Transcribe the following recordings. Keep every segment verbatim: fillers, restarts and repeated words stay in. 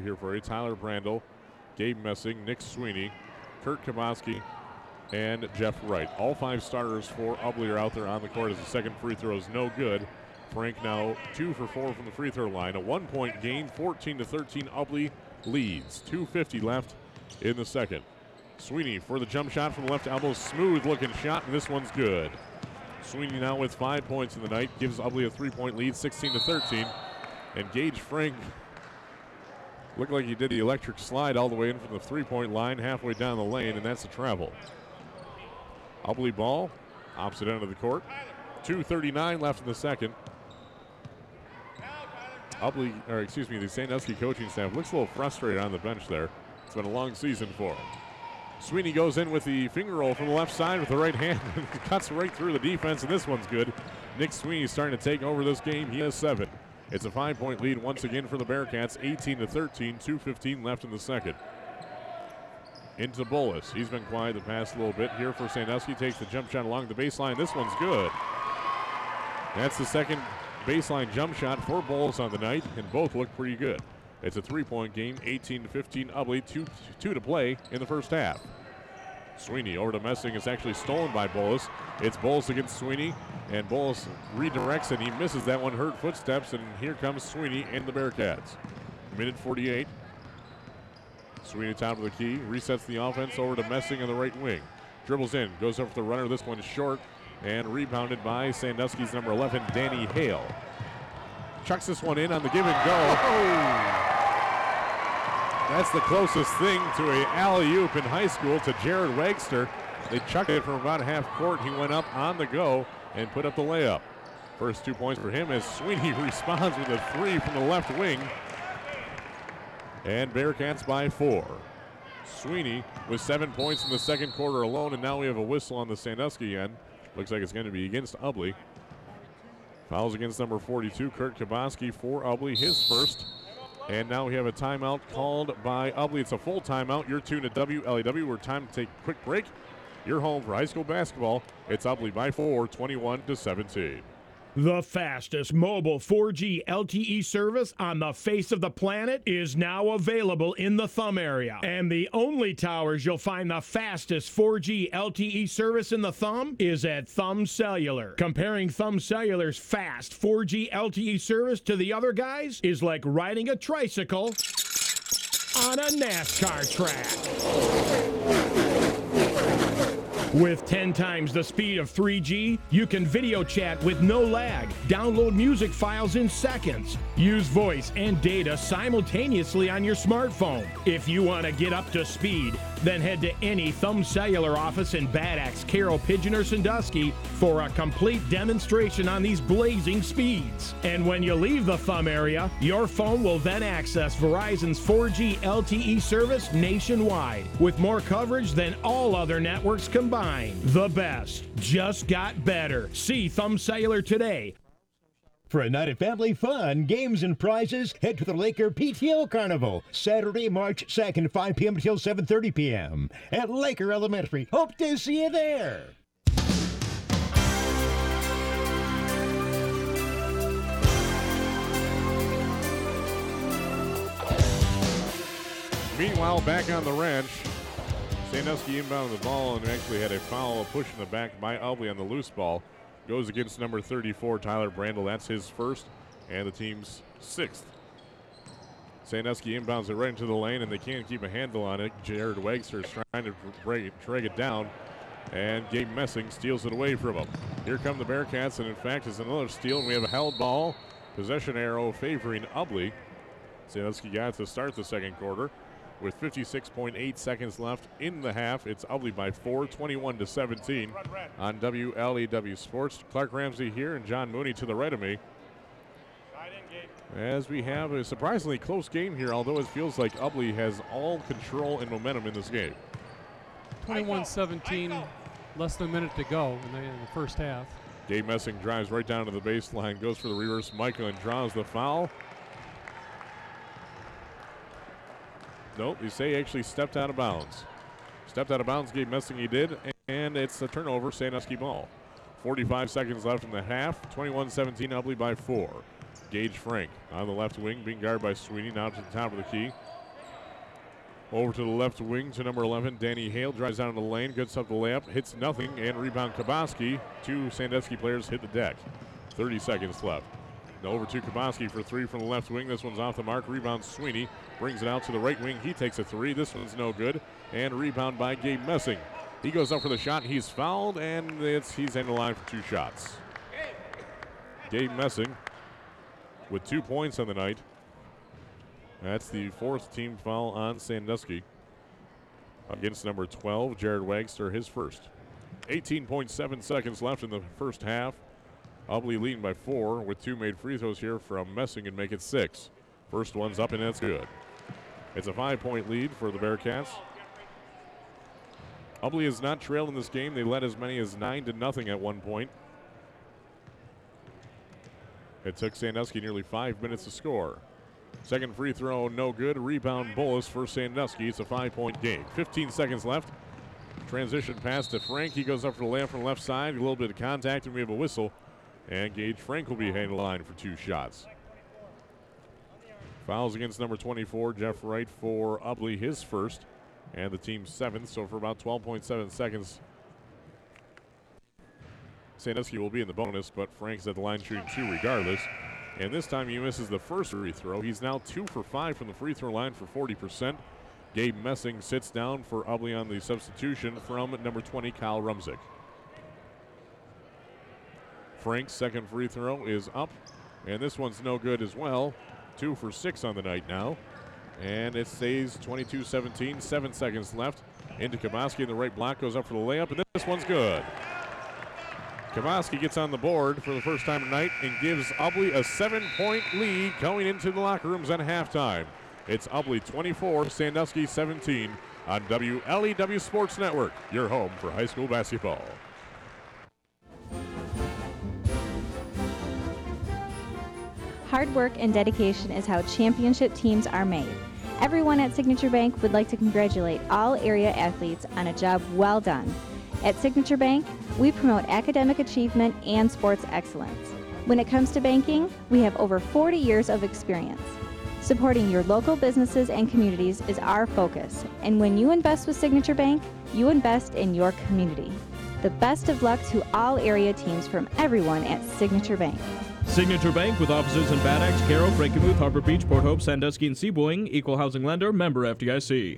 crew here for you. Tyler Brandel, Gabe Messing, Nick Sweeney, Kurt Kaboski, and Jeff Wright. All five starters for Ubly are out there on the court as the second free throw is no good. Frank now two for four from the free throw line. A one-point game, fourteen to thirteen. Ubly leads. two fifty left in the second. Sweeney for the jump shot from the left elbow. Smooth-looking shot, and this one's good. Sweeney now with five points in the night. Gives Ubly a three-point lead, sixteen to thirteen. And Gage Frank looked like he did the electric slide all the way in from the three-point line, halfway down the lane, and that's a travel. Ubly ball, opposite end of the court. two thirty-nine left in the second. Ubly, or excuse me, the Sandusky coaching staff looks a little frustrated on the bench there. It's been a long season for him. Sweeney goes in with the finger roll from the left side with the right hand. Cuts right through the defense, and this one's good. Nick Sweeney starting to take over this game. He has seven. It's a five-point lead once again for the Bearcats, eighteen to thirteen, two fifteen left in the second. Into Bolus. He's been quiet the past little bit here for Sandusky. Takes the jump shot along the baseline. This one's good. That's the second baseline jump shot for Bolus on the night, and both look pretty good. It's a three-point game, eighteen to fifteen. Ubly, two, two to play in the first half. Sweeney over to Messing. It's actually stolen by Bolus. It's Bolus against Sweeney, and Bolus redirects, and he misses that one. Hurt footsteps, and here comes Sweeney and the Bearcats. Minute forty-eight. Sweeney top of the key, resets the offense over to Messing on the right wing. Dribbles in, goes over the runner. This one's short, and rebounded by Sandusky's number eleven, Danny Hale. Chucks this one in on the give and go. Oh. That's the closest thing to a alley-oop in high school to Jared Wagster. They chucked it from about half court. He went up on the go and put up the layup. First two points for him as Sweeney responds with a three from the left wing. And Bearcats by four. Sweeney with seven points in the second quarter alone, and now we have a whistle on the Sandusky end. Looks like it's going to be against Ubly. Fouls against number forty-two, Kurt Kaboski for Ubly, his first. And now we have a timeout called by Ubly. It's a full timeout. You're tuned to W L A W. We're time to take a quick break. You're home for high school basketball. It's Ubly by four, twenty-one to seventeen. The fastest mobile four G L T E service on the face of the planet is now available in the Thumb area. And the only towers you'll find the fastest four G L T E service in the Thumb is at Thumb Cellular. Comparing Thumb Cellular's fast four G L T E service to the other guys is like riding a tricycle on a NASCAR track. With ten times the speed of three G, you can video chat with no lag, download music files in seconds, use voice and data simultaneously on your smartphone. If you want to get up to speed, then head to any Thumb Cellular office in Bad Axe, Carroll, Pigeon, or Sandusky for a complete demonstration on these blazing speeds. And when you leave the Thumb area, your phone will then access Verizon's four G L T E service nationwide with more coverage than all other networks combined. The best just got better. See Thumb Cellular today. For a night of family fun, games, and prizes, head to the Laker P T O Carnival, Saturday, March second, five p.m. until seven thirty p.m. at Laker Elementary. Hope to see you there. Meanwhile, back on the ranch, Sandusky inbound the ball and actually had a foul, a push in the back by Ubly on the loose ball. Goes against number thirty-four, Tyler Brandel. That's his first and the team's sixth. Sandusky inbounds it right into the lane, and they can't keep a handle on it. Jared Wagster is trying to break, drag it down, and Gabe Messing steals it away from him. Here come the Bearcats, and in fact, it's another steal, and we have a held ball. Possession arrow favoring Ubly. Sandusky got to start the second quarter with fifty-six point eight seconds left in the half. It's Ubly by four, twenty-one to seventeen on W L A W Sports. Clark Ramsey here and John Mooney to the right of me. As we have a surprisingly close game here, although it feels like Ubly has all control and momentum in this game. twenty-one seventeen, less than a minute to go in the, in the first half. Gabe Messing drives right down to the baseline, goes for the reverse Michael and draws the foul. Nope, they say he actually stepped out of bounds. Stepped out of bounds, Gabe Messing he did, and it's a turnover, Sandusky ball. forty-five seconds left in the half, twenty-one seventeen, Ubly by four. Gage Frank on the left wing, being guarded by Sweeney, now to the top of the key. Over to the left wing to number eleven, Danny Hale. Drives down the lane, gets up the layup, hits nothing, and rebound Kaboski. Two Sandusky players hit the deck. thirty seconds left. Now over to Kaboski for three from the left wing. This one's off the mark. Rebound Sweeney. Brings it out to the right wing. He takes a three. This one's no good. And rebound by Gabe Messing. He goes up for the shot. He's fouled, and it's he's in the line for two shots. Gabe Messing with two points on the night. That's the fourth team foul on Sandusky. Against number twelve, Jared Wagster, his first. eighteen point seven seconds left in the first half. Ubly leading by four with two made free throws here from Messing and make it six. First one's up and that's good. It's a five-point lead for the Bearcats. Ubly has not trailed in this game. They led as many as nine to nothing at one point. It took Sandusky nearly five minutes to score. Second free throw, no good. Rebound Bullis for Sandusky. It's a five-point game. fifteen seconds left. Transition pass to Frank. He goes up for the layup from the left side. A little bit of contact, and we have a whistle. And Gage Frank will be heading the line for two shots. Fouls against number twenty-four, Jeff Wright for Ubly, his first, and the team's seventh. So for about twelve point seven seconds, Sandusky will be in the bonus, but Frank's at the line shooting two regardless. And this time he misses the first free throw. He's now two for five from the free throw line for forty percent. Gabe Messing sits down for Ubly on the substitution from number twenty, Kyle Rumzik. Frank's second free throw is up, and this one's no good as well. Two for six on the night now. And it stays twenty-two seventeen, seven seconds left. Into Kaboski in the right block, goes up for the layup, and this one's good. Kaboski gets on the board for the first time tonight and gives Ubly a seven-point lead going into the locker rooms at halftime. It's Ubly twenty-four, Sandusky seventeen on W L E W Sports Network, your home for high school basketball. Hard work and dedication is how championship teams are made. Everyone at Signature Bank would like to congratulate all area athletes on a job well done. At Signature Bank, we promote academic achievement and sports excellence. When it comes to banking, we have over forty years of experience. Supporting your local businesses and communities is our focus, and when you invest with Signature Bank, you invest in your community. The best of luck to all area teams from everyone at Signature Bank. Signature Bank with offices in Bad Axe, Carroll, Frankenmuth, Harbor Beach, Port Hope, Sandusky, and Seaboing. Equal housing lender, member F D I C.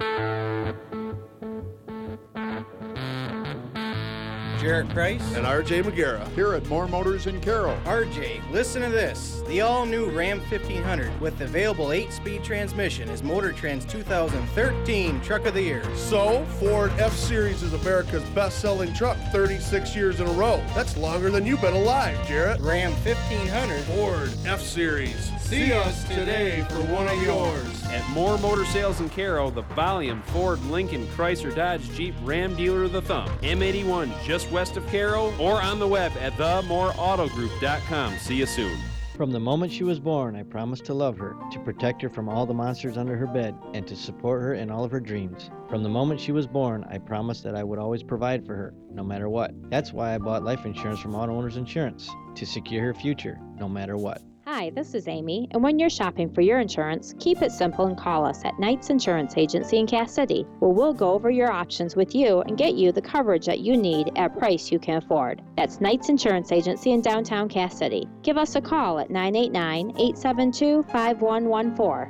Jarrett Price and R J McGarrah here at Moore Motors in Carroll. R J, listen to this. The all-new Ram fifteen hundred with available eight-speed transmission is Motor Trend's two thousand thirteen Truck of the Year. So, Ford F-Series is America's best-selling truck thirty-six years in a row. That's longer than you've been alive, Jarrett. Ram fifteen hundred. Ford F-Series. See us today for one of yours. At Moore Motor Sales in Carroll, the volume Ford, Lincoln, Chrysler, Dodge, Jeep, Ram dealer of the thumb. M eighty-one just west of Carroll or on the web at the more auto group dot com. See you soon. From the moment she was born, I promised to love her, to protect her from all the monsters under her bed, and to support her in all of her dreams. From the moment she was born, I promised that I would always provide for her, no matter what. That's why I bought life insurance from Auto Owners Insurance, to secure her future, no matter what. Hi, this is Amy, and when you're shopping for your insurance, keep it simple and call us at Knight's Insurance Agency in Cass City, where we'll go over your options with you and get you the coverage that you need at a price you can afford. That's Knight's Insurance Agency in downtown Cass City. Give us a call at nine eight nine, eight seven two, five one one four.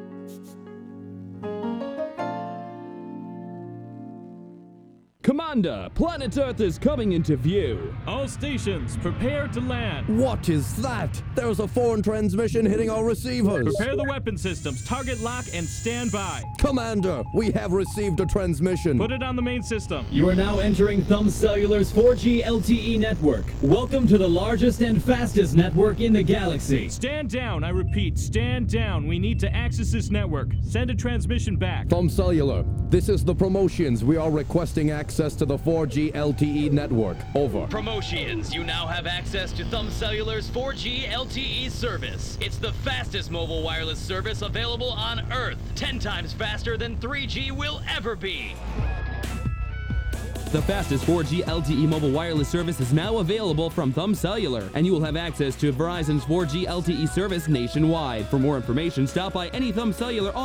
Commander, planet Earth is coming into view. All stations, prepare to land. What is that? There's a foreign transmission hitting our receivers. Prepare the weapon systems, target lock, and stand by. Commander, we have received a transmission. Put it on the main system. You are now entering Thumb Cellular's four G L T E network. Welcome to the largest and fastest network in the galaxy. Stand down, I repeat, stand down. We need to access this network. Send a transmission back. Thumb Cellular, this is the promotions. We are requesting access to the four G L T E network. Over. Promotions. You now have access to Thumb Cellular's four G L T E service. It's the fastest mobile wireless service available on Earth. Ten times faster than three G will ever be. The fastest four G L T E mobile wireless service is now available from Thumb Cellular, and you will have access to Verizon's four G L T E service nationwide. For more information, stop by any Thumb Cellular